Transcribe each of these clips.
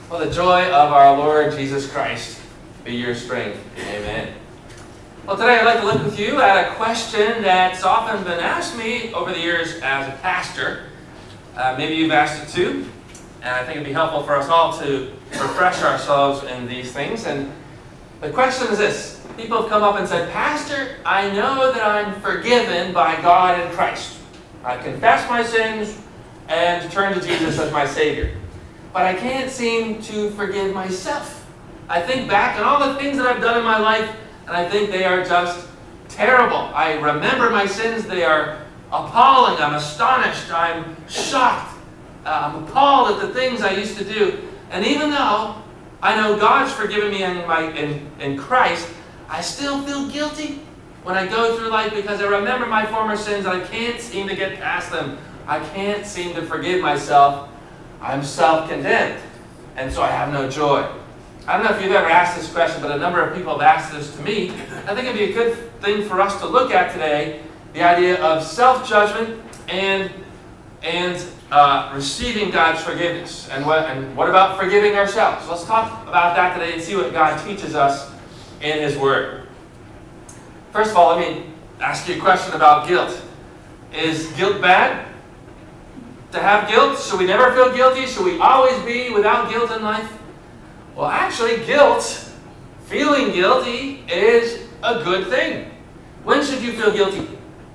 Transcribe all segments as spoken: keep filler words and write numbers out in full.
Well, the joy of our Lord Jesus Christ be your strength. Amen. Well, today I'd like to look with you at a question that's often been asked me over the years as a pastor. Uh, maybe you've asked it too, and I think it'd be helpful for us all to refresh ourselves in these things. And the question is this. People have come up and said, Pastor, I know that I'm forgiven by God in Christ. I confess my sins and turn to Jesus as my Savior. But I can't seem to forgive myself. I think back on all the things that I've done in my life, and I think they are just terrible. I remember my sins. They are appalling. I'm astonished. I'm shocked. Uh, I'm appalled at the things I used to do. And even though I know God's forgiven me in, my, in, in Christ, I still feel guilty when I go through life because I remember my former sins and I can't seem to get past them. I can't seem to forgive myself. I'm self-condemned, and so I have no joy. I don't know if you've ever asked this question, but a number of people have asked this to me. I think it'd be a good thing for us to look at today, the idea of self-judgment and, and uh, receiving God's forgiveness. And what, and what about forgiving ourselves? Let's talk about that today and see what God teaches us in His Word. First of all, let me ask you a question about guilt. Is guilt bad? To have guilt? Should we never feel guilty? Should we always be without guilt in life? Well, actually, guilt, feeling guilty, is a good thing. When should you feel guilty?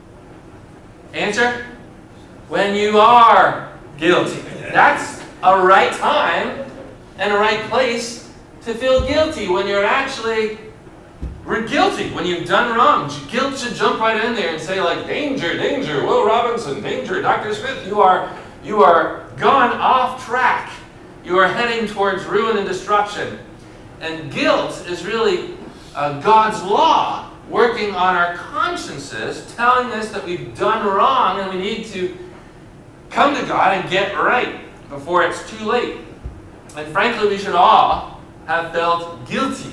Answer? When you are guilty. That's a right time and a right place to feel guilty, when you're actually we're guilty, when you've done wrong. Guilt should jump right in there and say, like, danger, danger, Will Robinson, danger, Doctor Smith, you are you are gone off track. You are heading towards ruin and destruction. And guilt is really uh, God's law working on our consciences, telling us that we've done wrong and we need to come to God and get right before it's too late. And frankly, we should all have felt guilty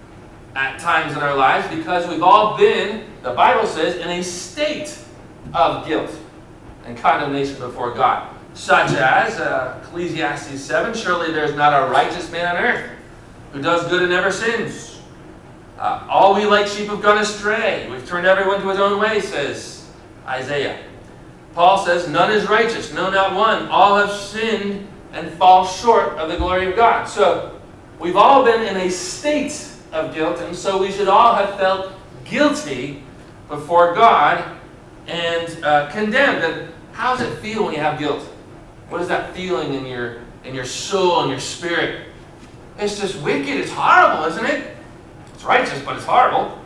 at times in our lives because we've all been, the Bible says, in a state of guilt and condemnation before God. Such as uh, Ecclesiastes seven, surely there's not a righteous man on earth who does good and never sins. Uh, all we like sheep have gone astray. We've turned everyone to his own way, says Isaiah. Paul says, none is righteous, no, not one. All have sinned and fall short of the glory of God. So we've all been in a state of guilt, and so we should all have felt guilty before God and uh, condemned. And how does it feel when you have guilt? What is that feeling in your in your soul and your spirit? It's just wicked. It's horrible, isn't it? It's righteous, but it's horrible.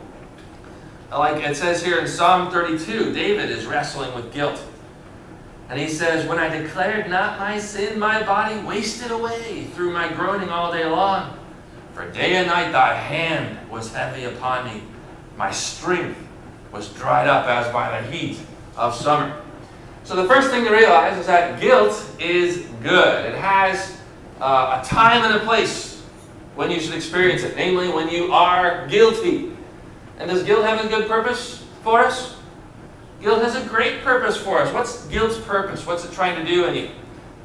Like it says here in Psalm thirty-two, David is wrestling with guilt. And he says, when I declared not my sin, my body wasted away through my groaning all day long. For day and night thy hand was heavy upon me. My strength was dried up as by the heat of summer. So the first thing to realize is that guilt is good. It has uh, a time and a place when you should experience it, namely when you are guilty. And does guilt have a good purpose for us? Guilt has a great purpose for us. What's guilt's purpose? What's it trying to do in you?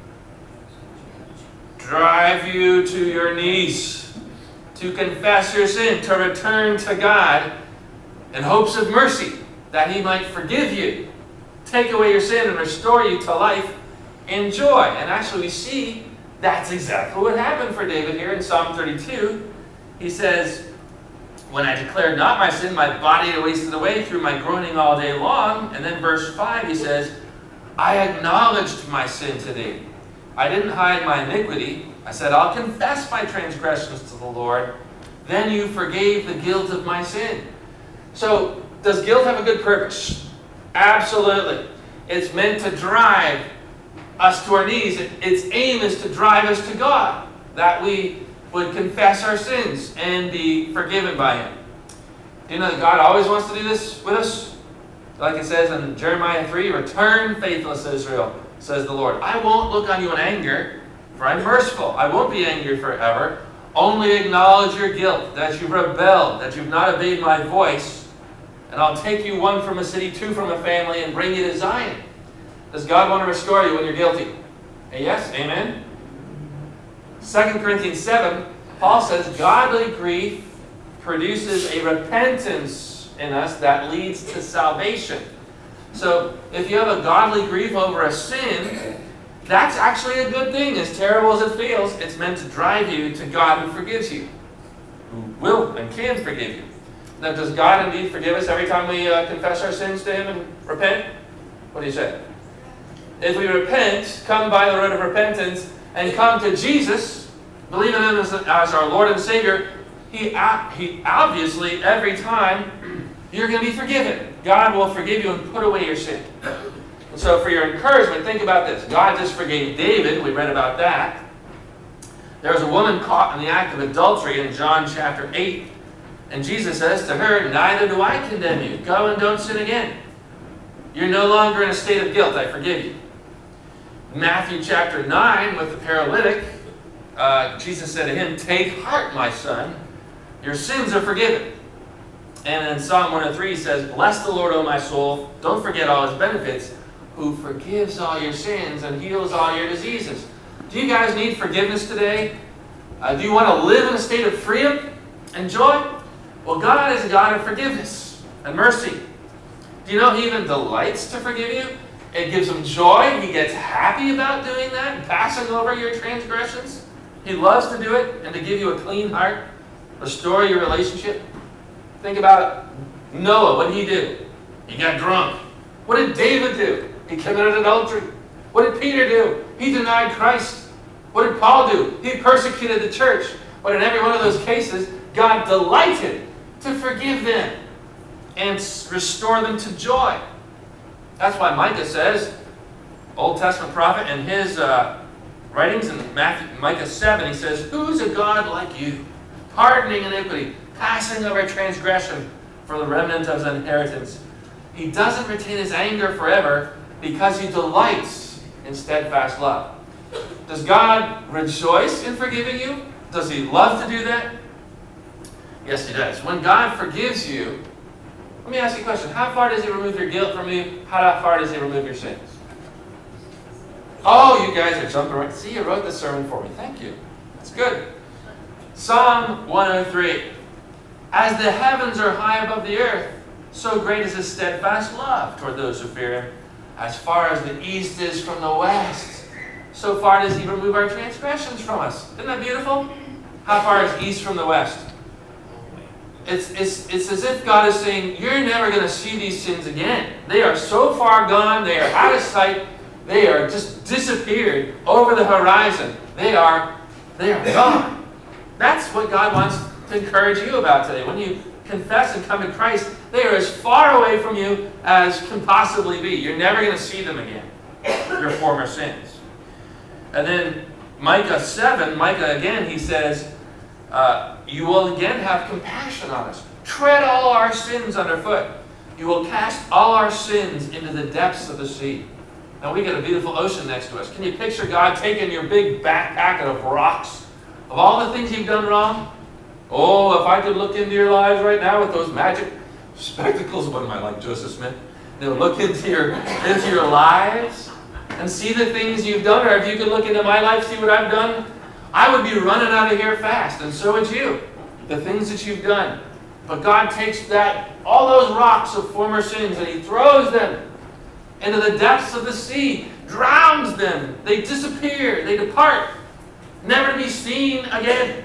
Drive you to your knees, to confess your sin, to return to God in hopes of mercy, that He might forgive you, take away your sin, and restore you to life and joy. And actually we see that's exactly what happened for David here in Psalm thirty-two. He says, when I declared not my sin, my body wasted away through my groaning all day long. And then verse five, he says, I acknowledged my sin to thee. I didn't hide my iniquity. I said, I'll confess my transgressions to the Lord. Then you forgave the guilt of my sin. So, does guilt have a good purpose? Absolutely. It's meant to drive us to our knees. Its aim is to drive us to God, that we would confess our sins and be forgiven by Him. Do you know that God always wants to do this with us? Like it says in Jeremiah three, return faithless Israel, says the Lord. I won't look on you in anger, for I'm merciful. I won't be angry forever. Only acknowledge your guilt, that you've rebelled, that you've not obeyed my voice, and I'll take you one from a city, two from a family, and bring you to Zion. Does God want to restore you when you're guilty? Yes? Amen? Second Corinthians seven, Paul says, godly grief produces a repentance in us that leads to salvation. So if you have a godly grief over a sin, that's actually a good thing. As terrible as it feels, it's meant to drive you to God who forgives you, who will and can forgive you. Now, does God indeed forgive us every time we uh, confess our sins to Him and repent? What do you say? If we repent, come by the road of repentance, and come to Jesus, believe in Him as, as our Lord and Savior, He, he obviously, every time, you're going to be forgiven. God will forgive you and put away your sin. And so for your encouragement, think about this. God just forgave David. We read about that. There was a woman caught in the act of adultery in John chapter eight. And Jesus says to her, neither do I condemn you. Go and don't sin again. You're no longer in a state of guilt. I forgive you. Matthew chapter nine, with the paralytic, uh, Jesus said to him, take heart, my son. Your sins are forgiven. And in Psalm one oh three, he says, bless the Lord, O my soul. Don't forget all His benefits, who forgives all your sins and heals all your diseases. Do you guys need forgiveness today? Uh, do you want to live in a state of freedom and joy? Well, God is a God of forgiveness and mercy. Do you know He even delights to forgive you? It gives Him joy. He gets happy about doing that and passing over your transgressions. He loves to do it and to give you a clean heart, restore your relationship. Think about Noah. What did he do? He got drunk. What did David do? He committed adultery. What did Peter do? He denied Christ. What did Paul do? He persecuted the church. But in every one of those cases, God delighted to forgive them and restore them to joy. That's why Micah says, Old Testament prophet, in his uh, writings in Matthew, Micah seven, he says, who's a God like you, pardoning iniquity, passing over transgression for the remnant of his inheritance. He doesn't retain His anger forever because He delights in steadfast love. Does God rejoice in forgiving you? Does He love to do that? Yes, He does. When God forgives you, let me ask you a question. How far does He remove your guilt from you? How far does He remove your sins? Oh, you guys are jumping right. See, you wrote the sermon for me. Thank you. That's good. Psalm one oh three. As the heavens are high above the earth, so great is His steadfast love toward those who fear Him. As far as the east is from the west, so far does He remove our transgressions from us. Isn't that beautiful? How far is east from the west? It's, it's, it's as if God is saying, you're never going to see these sins again. They are so far gone, they are out of sight, they are just disappeared over the horizon. They are, they are gone. That's what God wants to encourage you about today. When you confess and come to Christ, they are as far away from you as can possibly be. You're never going to see them again, your former sins. And then Micah seven, Micah again, he says, uh, you will again have compassion on us. Tread all our sins underfoot. You will cast all our sins into the depths of the sea. Now we got a beautiful ocean next to us. Can you picture God taking your big backpack of rocks, of all the things you've done wrong? Oh, if I could look into your lives right now with those magic spectacles, what am I like, Joseph Smith? You know, look into your into your lives and see the things you've done. Or if you could look into my life, see what I've done, I would be running out of here fast, and so would you. The things that you've done. But God takes that, all those rocks of former sins, and He throws them into the depths of the sea, drowns them. They disappear. They depart, never to be seen again.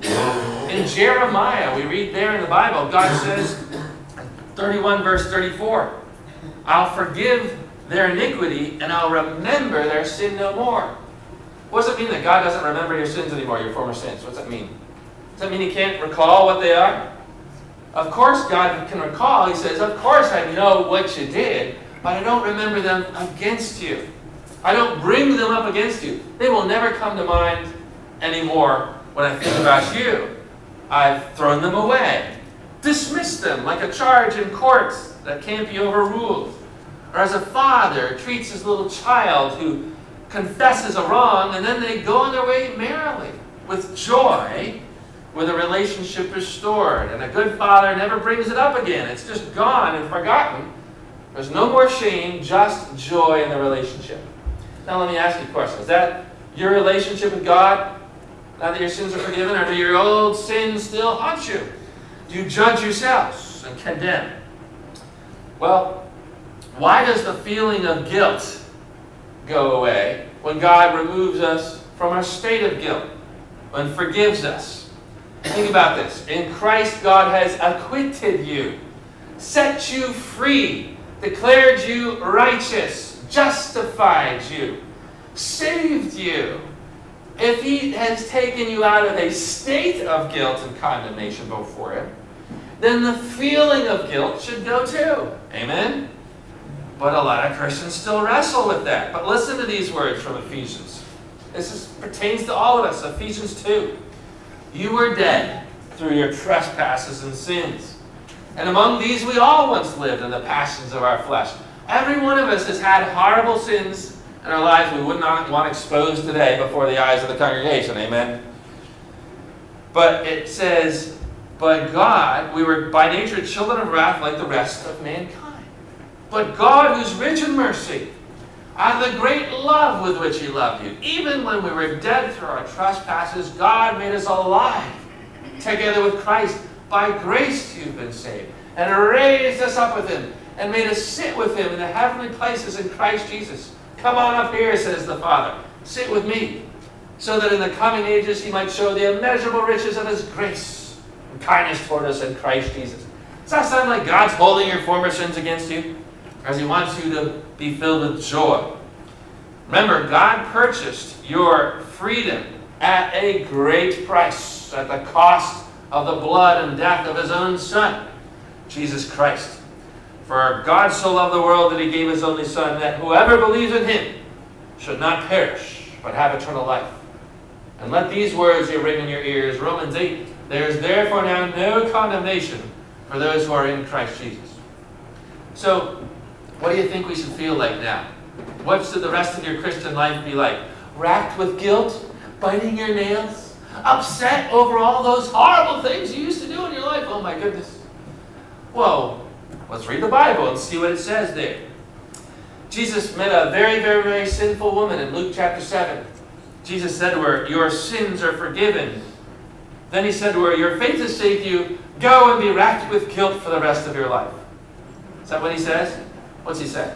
In Jeremiah, we read there in the Bible, God says, thirty-one verse thirty-four, I'll forgive their iniquity and I'll remember their sin no more. What does it mean that God doesn't remember your sins anymore, your former sins? What does that mean? Does that mean He can't recall what they are? Of course God can recall. He says, of course I know what you did, but I don't remember them against you. I don't bring them up against you. They will never come to mind anymore when I think about you. I've thrown them away. Dismissed them like a charge in courts that can't be overruled. Or as a father treats his little child who confesses a wrong, and then they go on their way merrily, with joy, with a relationship restored. And a good father never brings it up again. It's just gone and forgotten. There's no more shame, just joy in the relationship. Now let me ask you a question. Is that your relationship with God? now that your sins are forgiven, or do your old sins still haunt you? Do you judge yourselves and condemn? Well, why does the feeling of guilt go away when God removes us from our state of guilt and forgives us? Think about this. In Christ, God has acquitted you, set you free, declared you righteous, justified you, saved you. If He has taken you out of a state of guilt and condemnation before Him, then the feeling of guilt should go too. Amen? But a lot of Christians still wrestle with that. But listen to these words from Ephesians. This is, pertains to all of us. Ephesians two. You were dead through your trespasses and sins. And among these we all once lived in the passions of our flesh. Every one of us has had horrible sins in our lives we would not want exposed today before the eyes of the congregation. Amen? But it says, but God, we were by nature children of wrath like the rest of mankind. But God, who's rich in mercy, out of the great love with which He loved you, even when we were dead through our trespasses, God made us alive together with Christ. By grace you've been saved, and raised us up with Him, and made us sit with Him in the heavenly places in Christ Jesus. Come on up here, says the Father. Sit with me, so that in the coming ages He might show the immeasurable riches of His grace and kindness toward us in Christ Jesus. Does that sound like God's holding your former sins against you? Or does He want you to be filled with joy? Remember, God purchased your freedom at a great price, at the cost of the blood and death of His own Son, Jesus Christ. For God so loved the world that He gave His only Son, that whoever believes in Him should not perish, but have eternal life. And let these words be written in your ears. Romans eight, there is therefore now no condemnation for those who are in Christ Jesus. So, what do you think we should feel like now? What should the rest of your Christian life be like? Racked with guilt? Biting your nails? Upset over all those horrible things you used to do in your life? Oh my goodness. Well, let's read the Bible and see what it says there. Jesus met a very, very, very sinful woman in Luke chapter seven. Jesus said to her, your sins are forgiven. Then He said to her, your faith has saved you. Go and be racked with guilt for the rest of your life. Is that what He says? What's He say?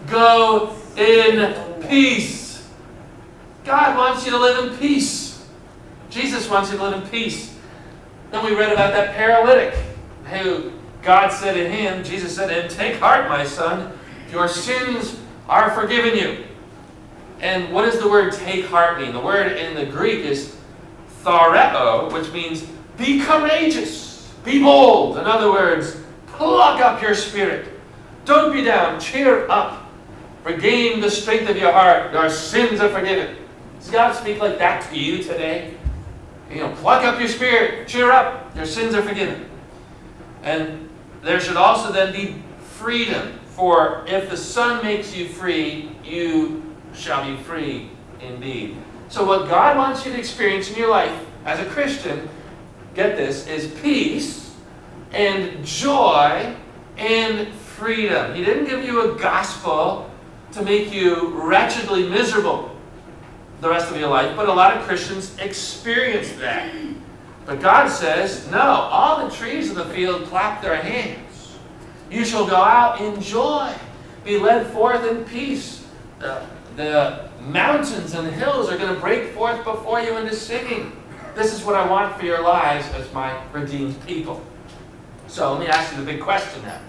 Go in peace. God wants you to live in peace. Jesus wants you to live in peace. Then we read about that paralytic who God said to him, Jesus said to him, take heart, my son, your sins are forgiven you. And what does the word take heart mean? The word in the Greek is thareo, which means be courageous, be bold. In other words, pluck up your spirit. Don't be down, cheer up. Regain the strength of your heart. Your sins are forgiven. Does God speak like that to you today? You know, pluck up your spirit, cheer up. Your sins are forgiven. And there should also then be freedom. For if the Son makes you free, you shall be free indeed. So what God wants you to experience in your life as a Christian, get this, is peace and joy and freedom. He didn't give you a gospel to make you wretchedly miserable the rest of your life, but a lot of Christians experience that. But God says, no, all the trees of the field clap their hands. You shall go out in joy, be led forth in peace. The, the mountains and hills are going to break forth before you into singing. This is what I want for your lives as my redeemed people. So let me ask you the big question now.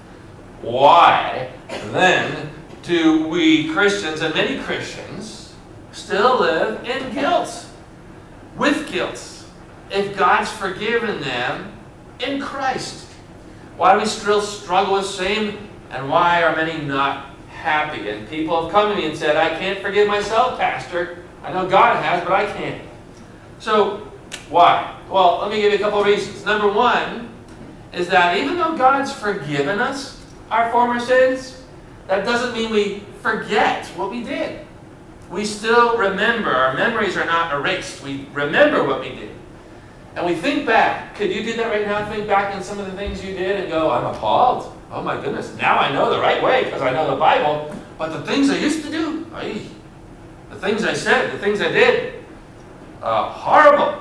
Why then do we Christians, and many Christians, still live in guilt? With guilt. If God's forgiven them in Christ. Why do we still struggle with shame? And why are many not happy? And people have come to me and said, I can't forgive myself, Pastor. I know God has, but I can't. So, why? Well, let me give you a couple of reasons. Number one is that even though God's forgiven us our former sins, that doesn't mean we forget what we did. We still remember. Our memories are not erased. We remember what we did. And we think back. Could you do that right now? Think back on some of the things you did and go, I'm appalled. Oh my goodness, now I know the right way because I know the Bible. But the things I used to do, ay, the things I said, the things I did, uh, horrible.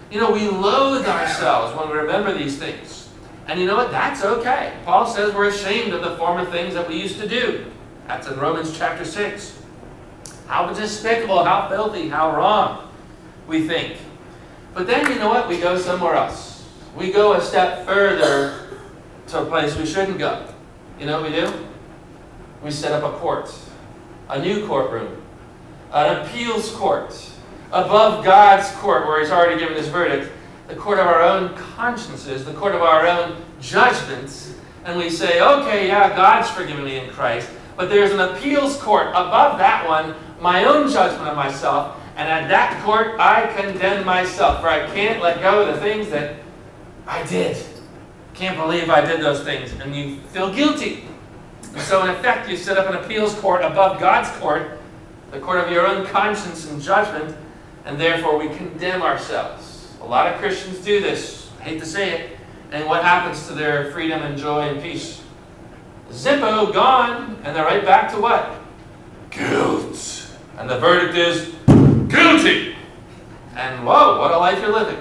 You know, we loathe ourselves when we remember these things. And you know what? That's okay. Paul says we're ashamed of the former things that we used to do. That's in Romans chapter six. How despicable, how filthy, how wrong we think. But then you know what? We go somewhere else. We go a step further to a place we shouldn't go. You know what we do? We set up a court. A new courtroom. An appeals court. Above God's court, where He's already given His verdict. The court of our own consciences. The court of our own judgments. And we say, okay, yeah, God's forgiven me in Christ. But there's an appeals court above that one, my own judgment of myself, and at that court I condemn myself, for I can't let go of the things that I did. Can't believe I did those things, and you feel guilty. And so in effect, you set up an appeals court above God's court, the court of your own conscience and judgment, and therefore we condemn ourselves. A lot of Christians do this, I hate to say it, and what happens to their freedom and joy and peace? Zippo, gone, and they're right back to what? Guilt. And the verdict is guilty. And whoa, what a life you're living.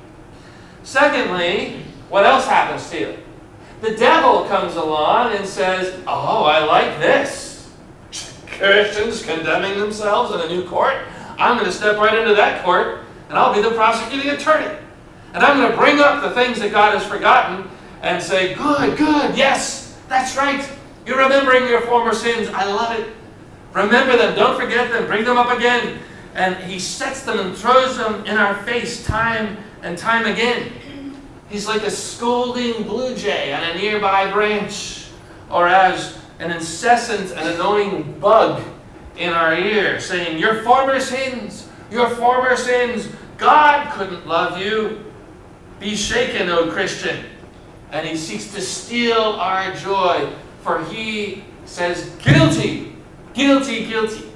Secondly, what else happens to you? The devil comes along and says, oh, I like this. Christians condemning themselves in a new court. I'm going to step right into that court, and I'll be the prosecuting attorney. And I'm going to bring up the things that God has forgotten and say, good, good, yes. That's right. You're remembering your former sins. I love it. Remember them. Don't forget them. Bring them up again. And he sets them and throws them in our face time and time again. He's like a scolding blue jay on a nearby branch, or as an incessant and annoying bug in our ear, saying, your former sins, your former sins, God couldn't love you. Be shaken, O Christian. And he seeks to steal our joy, for he says, guilty, guilty, guilty.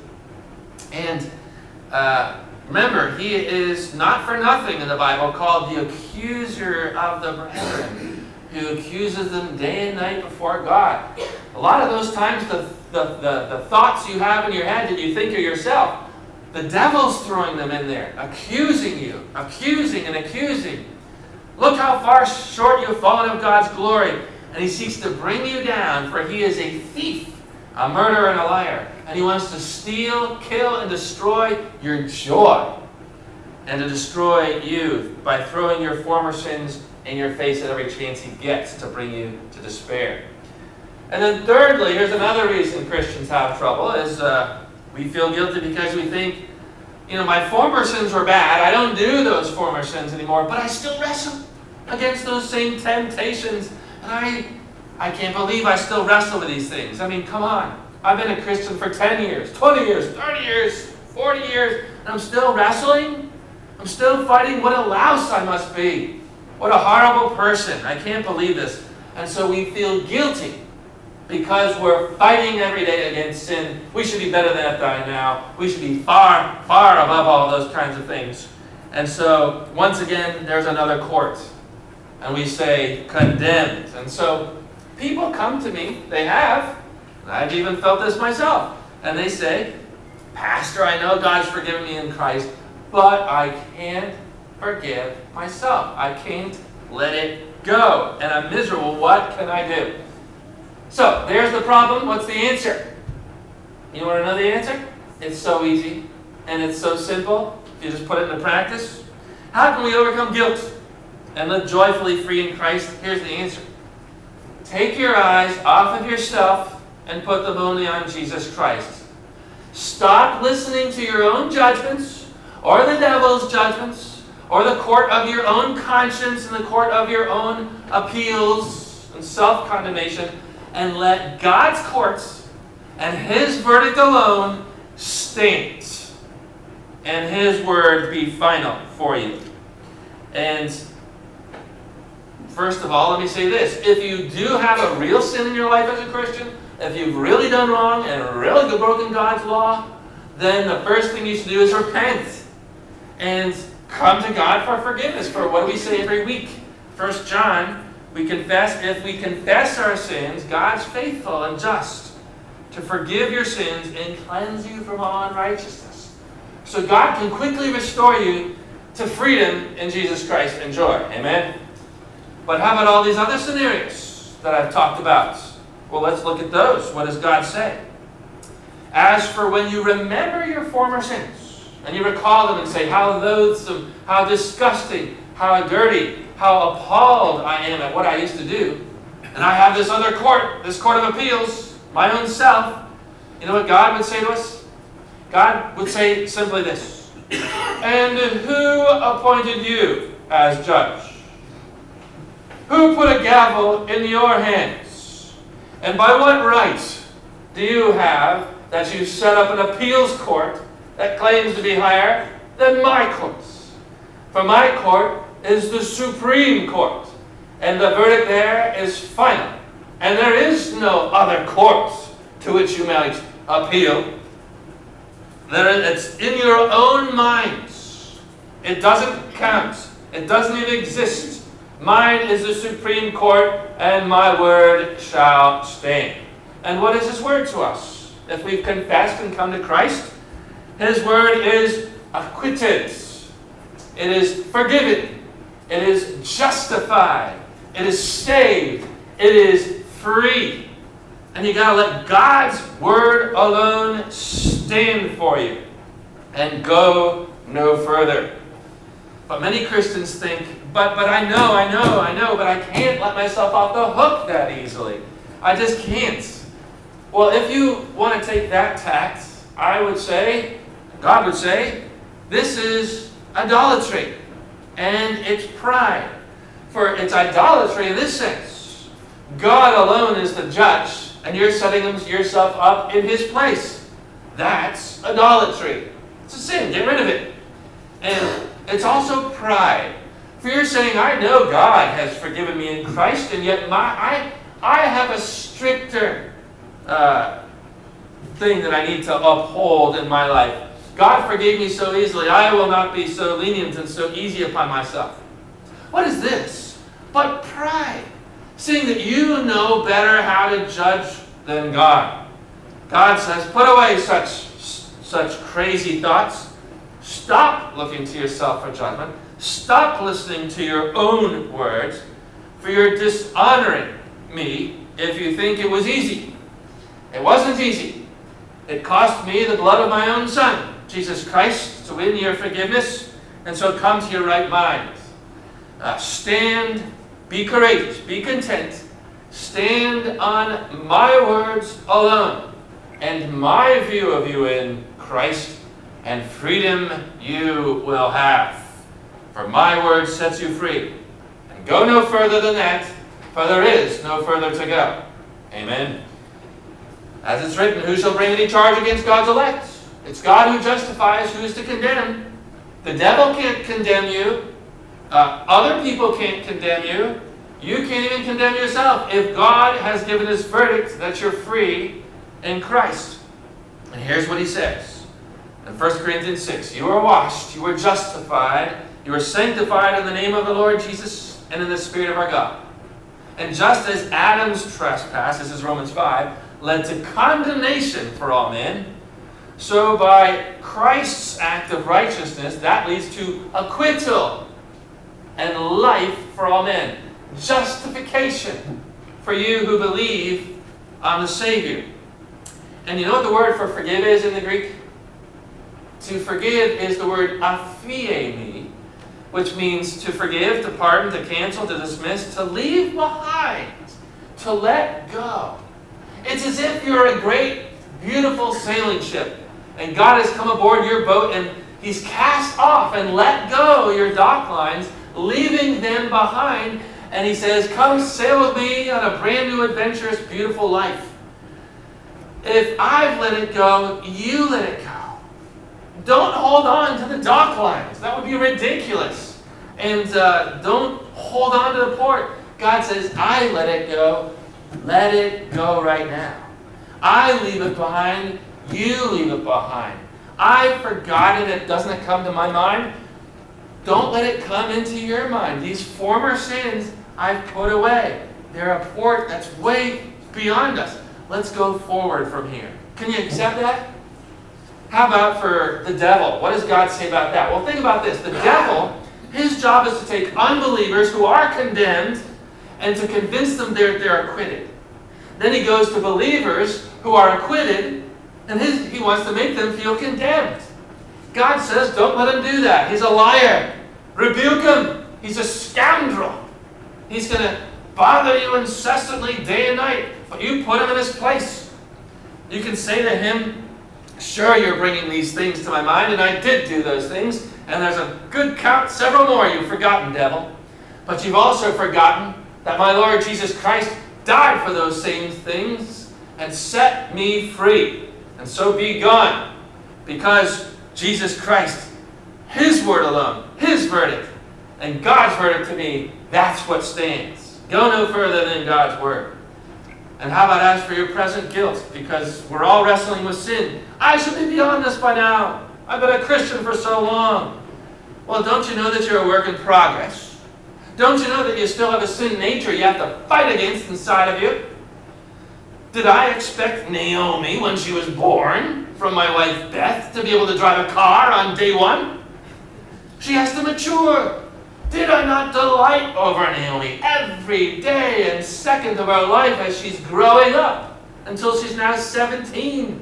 And uh, remember, he is not for nothing in the Bible called the accuser of the brethren, who accuses them day and night before God. A lot of those times, the, the, the, the thoughts you have in your head that you think are yourself, the devil's throwing them in there, accusing you, accusing and accusing. Look how far short you have fallen of God's glory. And he seeks to bring you down, for he is a thief, a murderer, and a liar. And he wants to steal, kill, and destroy your joy. And to destroy you by throwing your former sins in your face at every chance he gets to bring you to despair. And then thirdly, here's another reason Christians have trouble, is uh, we feel guilty because we think, you know, my former sins were bad. I don't do those former sins anymore, but I still wrestle against those same temptations. And I I can't believe I still wrestle with these things. I mean, come on. I've been a Christian for ten years, twenty years, thirty years, forty years, and I'm still wrestling? I'm still fighting? What a louse I must be. What a horrible person. I can't believe this. And so we feel guilty because we're fighting every day against sin. We should be better than that by now. We should be far, far above all those kinds of things. And so, once again, there's another court. And we say, condemned. And so, people come to me, they have, and I've even felt this myself, and they say, Pastor, I know God's forgiven me in Christ, but I can't forgive myself. I can't let it go. And I'm miserable. What can I do? So, there's the problem. What's the answer? You want to know the answer? It's so easy, and it's so simple. If you just put it into practice. How can we overcome guilt and live joyfully free in Christ? Here's the answer. Take your eyes off of yourself and put them only on Jesus Christ. Stop listening to your own judgments or the devil's judgments or the court of your own conscience and the court of your own appeals and self-condemnation, and let God's courts and His verdict alone stand, and His word be final for you. And first of all, let me say this. If you do have a real sin in your life as a Christian, if you've really done wrong and really broken God's law, then the first thing you should do is repent and come to God for forgiveness. For what do we say every week? First John, we confess, if we confess our sins, God's faithful and just to forgive your sins and cleanse you from all unrighteousness. So God can quickly restore you to freedom in Jesus Christ and joy. Amen? But how about all these other scenarios that I've talked about? Well, let's look at those. What does God say? As for when you remember your former sins, and you recall them and say, how loathsome, how disgusting, how dirty, how appalled I am at what I used to do, and I have this other court, this court of appeals, my own self, you know what God would say to us? God would say simply this, and who appointed you as judge? Who put a gavel in your hands? And by what right do you have that you set up an appeals court that claims to be higher than my courts? For my court is the Supreme Court, and the verdict there is final. And there is no other court to which you might appeal. It's in your own minds. It doesn't count. It doesn't even exist. Mine is the Supreme Court, and my word shall stand. And what is His word to us? If we've confessed and come to Christ, His word is acquitted. It is forgiven. It is justified. It is saved. It is free. And you got to let God's word alone stand for you and go no further. But many Christians think, but but I know, I know, I know, but I can't let myself off the hook that easily. I just can't. Well, if you want to take that tact, I would say, God would say, this is idolatry. And it's pride. For it's idolatry in this sense. God alone is the judge, and you're setting yourself up in His place. That's idolatry. It's a sin. Get rid of it. And it's also pride. For you're saying, I know God has forgiven me in Christ, and yet my I I have a stricter uh, thing that I need to uphold in my life. God forgave me so easily. I will not be so lenient and so easy upon myself. What is this? But pride. Seeing that you know better how to judge than God. God says, put away such, such crazy thoughts. Stop looking to yourself for judgment. Stop listening to your own words. For you're dishonoring me if you think it was easy. It wasn't easy. It cost me the blood of my own Son, Jesus Christ, to win your forgiveness. And so come to your right mind. Uh, stand, be courageous, be content. Stand on my words alone and my view of you in Christ, and freedom you will have. For my word sets you free. And go no further than that, for there is no further to go. Amen. As it's written, who shall bring any charge against God's elect? It's God who justifies. Who is to condemn? The devil can't condemn you. Uh, other people can't condemn you. You can't even condemn yourself if God has given His verdict that you're free in Christ. And here's what He says in First Corinthians six. You are washed, you are justified, you are sanctified in the name of the Lord Jesus and in the Spirit of our God. And just as Adam's trespass, this is Romans five, led to condemnation for all men, so by Christ's act of righteousness, that leads to acquittal and life for all men. Justification for you who believe on the Savior. And you know what the word for forgive is in the Greek? To forgive is the word aphiemi, which means to forgive, to pardon, to cancel, to dismiss, to leave behind, to let go. It's as if you're a great, beautiful sailing ship, and God has come aboard your boat, and He's cast off and let go your dock lines, leaving them behind, and He says, come sail with me on a brand new, adventurous, beautiful life. If I've let it go, you let it go. Don't hold on to the dock lines. That would be ridiculous. And uh, don't hold on to the port. God says, I let it go. Let it go right now. I leave it behind. You leave it behind. I've forgotten it. Doesn't it come to my mind? Don't let it come into your mind. These former sins I've put away. They're a port that's way beyond us. Let's go forward from here. Can you accept that? How about for the devil? What does God say about that? Well, think about this. The devil, his job is to take unbelievers who are condemned and to convince them they're, they're acquitted. Then he goes to believers who are acquitted, and his, he wants to make them feel condemned. God says, don't let him do that. He's a liar. Rebuke him. He's a scoundrel. He's going to bother you incessantly day and night, but you put him in his place. You can say to him, sure, you're bringing these things to my mind, and I did do those things, and there's a good count, several more you've forgotten, devil. But you've also forgotten that my Lord Jesus Christ died for those same things and set me free. And so be gone, because Jesus Christ, his word alone, his verdict, and God's verdict to me, that's what stands. Go no further than God's word. And how about as for your present guilt? Because we're all wrestling with sin. I should be beyond this by now. I've been a Christian for so long. Well, don't you know that you're a work in progress? Don't you know that you still have a sin nature you have to fight against inside of you? Did I expect Naomi, when she was born, from my wife Beth, to be able to drive a car on day one? She has to mature. Did I not delight over Naomi every day and second of our life as she's growing up until she's now seventeen?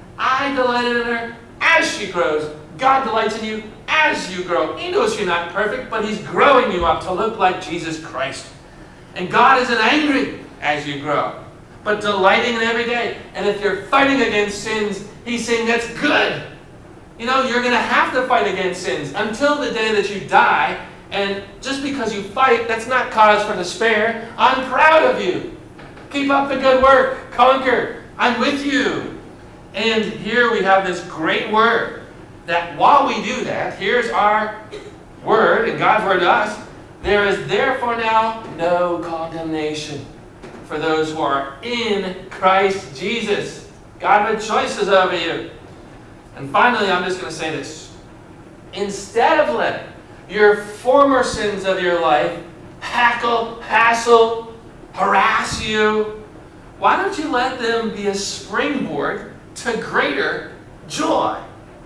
I delighted in her as she grows. God delights in you as you grow. He knows you're not perfect, but he's growing you up to look like Jesus Christ. And God isn't angry as you grow, but delighting in every day. And if you're fighting against sins, he's saying that's good. You know, you're going to have to fight against sins until the day that you die. And just because you fight, that's not cause for despair. I'm proud of you. Keep up the good work. Conquer. I'm with you. And here we have this great word that while we do that, here's our word, and God's word to us, there is therefore now no condemnation for those who are in Christ Jesus. God made choices over you. And finally, I'm just going to say this. Instead of letting your former sins of your life hackle, hassle, harass you, why don't you let them be a springboard to greater joy?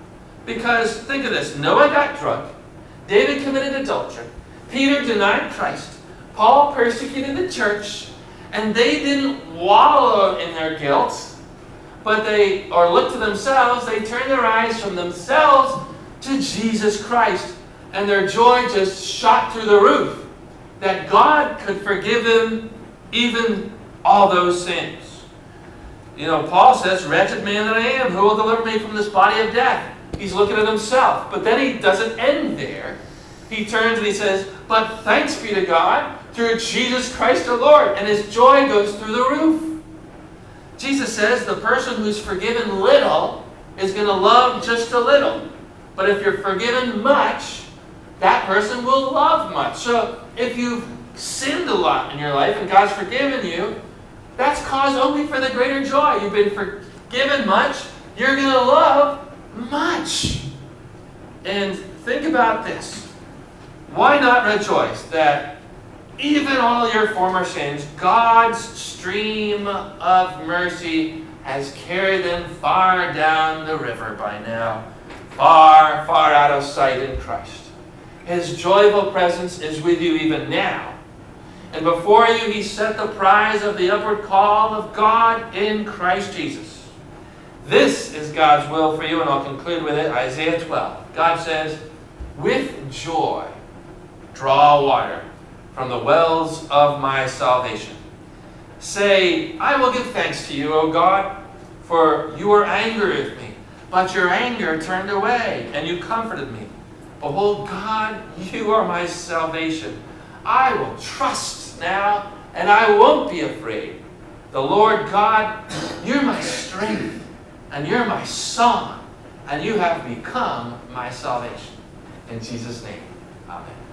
Because think of this. Noah got drunk. David committed adultery. Peter denied Christ. Paul persecuted the church. And they didn't wallow in their guilt, but they, or look to themselves, they turned their eyes from themselves to Jesus Christ. And their joy just shot through the roof that God could forgive them even all those sins. You know, Paul says, wretched man that I am, who will deliver me from this body of death? He's looking at himself. But then he doesn't end there. He turns and he says, but thanks be to God through Jesus Christ our Lord. And his joy goes through the roof. Jesus says the person who's forgiven little is going to love just a little. But if you're forgiven much, that person will love much. So if you've sinned a lot in your life and God's forgiven you, that's cause only for the greater joy. You've been forgiven much, you're going to love much. And think about this. Why not rejoice that even all your former sins, God's stream of mercy has carried them far down the river by now, far, far out of sight in Christ. His joyful presence is with you even now. And before you, he set the prize of the upward call of God in Christ Jesus. This is God's will for you, and I'll conclude with it. Isaiah twelve. God says, with joy, draw water from the wells of my salvation. Say, I will give thanks to you, O God, for you were angry with me, but your anger turned away, and you comforted me. Behold, God, you are my salvation. I will trust now, and I won't be afraid. The Lord God, you're my strength, and you're my song, and you have become my salvation. In Jesus' name, amen.